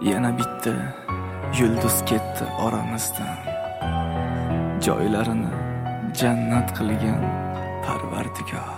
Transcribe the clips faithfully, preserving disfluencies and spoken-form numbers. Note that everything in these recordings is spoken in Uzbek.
Yana bitta yulduz ketdi oramizdan, joylarini jannat qilgan Parvardigor.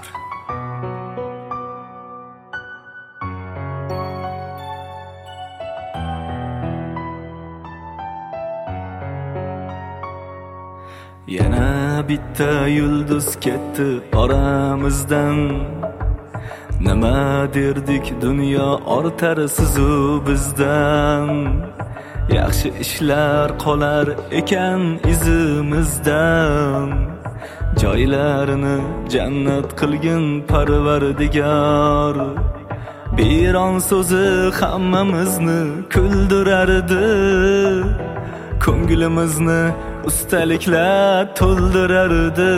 Yana bitta yulduz ketdi oramizdan, nima derdik dunyo ortar sizu bizdan. Yaxshi ishlar qolar ekan izimizdan, joylarini jannat qilgin Parvardigor. Biron so'zi hammamizni kuldirardi, ko'nglimizni ustaliklar to'ldirardi.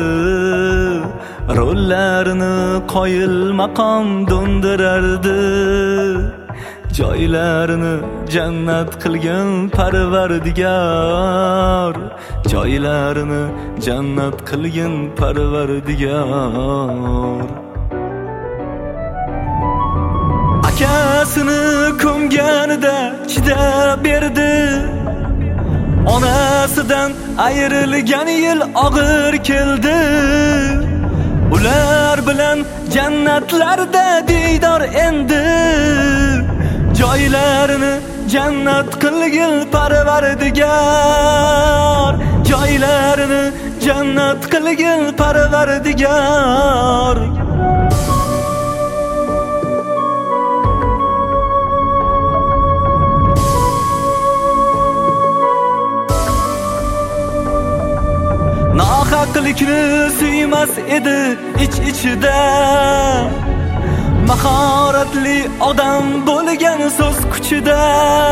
Rollarini qoyil maqom do'ndirardi, joylarini jannat qilgin Parvardigor. Joylarini jannat qilgin Parvardigor. Akasini ko'mganida chidab berdi, onasidan ayrilgan yil og'ir keldi. Ular bilan jannatlarda diydor endi, joylarini jannat qilgin Parvardigor. Joylarini jannat qilgin Parvardigor. Nohaqlikni suymas edi ich-ichida, mahoratli odam bo'lgan so'z kuchida.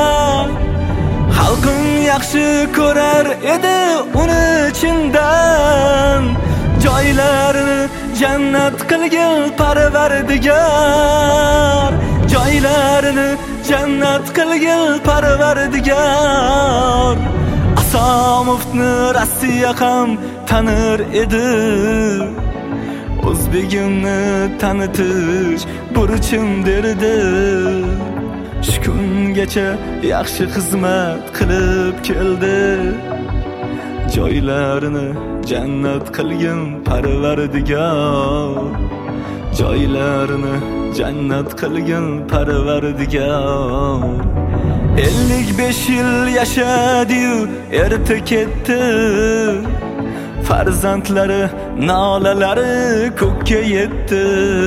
Xalqim yaxshi ko'rar edi uni chindan, joylarini jannat qilgin Parvardigor. Joylarini jannat qilgin Parvardigor. Asomovni Rossiya ham tanir edi, o'zbegimni tanitish burchim derdi. Shu kungacha yaxshi xizmat qilib keldi, joylarini jannat qilgin Parvardigor. Joylarini jannat qilgin Parvardigor. ellik besh yil yashadi-yu erta ketdi, farzandlari nolalari ko'kka yetdi.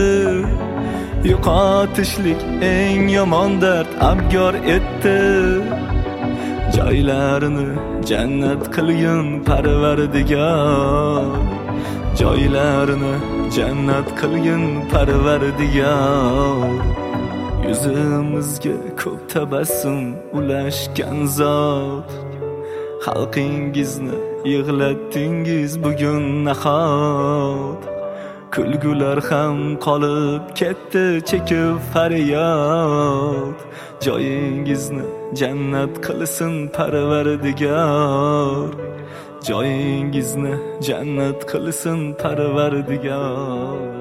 Yo'qotishlik eng yomon dard abgor etdi, joylarini jannat qilgin Parvardigor. Joylarini jannat qilgin Parvardigor. Yuzimizga ko'p tabassum ulashgan zot, xalqingizni yig'latdingiz bugun nahot. Kulgular ham qolib ketdi chekib faryod, joyingizni jannat qilsin Parvardigor. Joyingizni jannat qilsin Parvardigor.